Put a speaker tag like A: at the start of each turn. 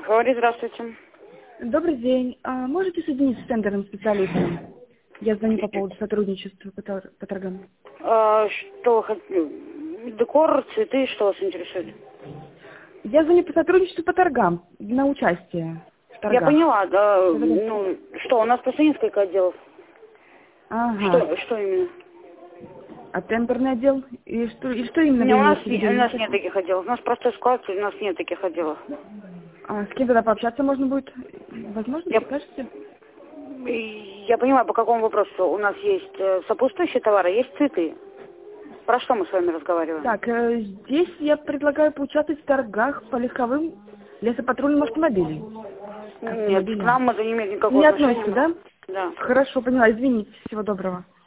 A: Говори, здравствуйте.
B: Добрый день. Можете соединить с тендерным специалистом? Я звоню по поводу сотрудничества по торгам.
A: Что вы хотите? Декор, цветы, что вас интересует?
B: Я звоню по сотрудничеству по торгам, на участие в торгах.
A: Я поняла, да.
B: Да-да-да.
A: Ну, что, у нас просто несколько отделов.
B: Ага.
A: Что именно?
B: А тендерный отдел? И что именно
A: Не,
B: вы
A: у нас
B: имеете в виду?
A: нет таких отделов. У нас простой склад, у нас нет таких отделов.
B: А с кем тогда пообщаться можно будет? Возможно, подскажете?
A: Я понимаю, по какому вопросу. У нас есть сопутствующие товары, есть цветы. Про что мы с вами разговариваем?
B: Так, здесь я предлагаю поучаствовать в торгах по легковым лесопатрульным автомобилям.
A: Нет, к нам это не имеет никакого
B: Не
A: отношения.
B: относится, да?
A: Да.
B: Хорошо, поняла. Извините. Всего доброго.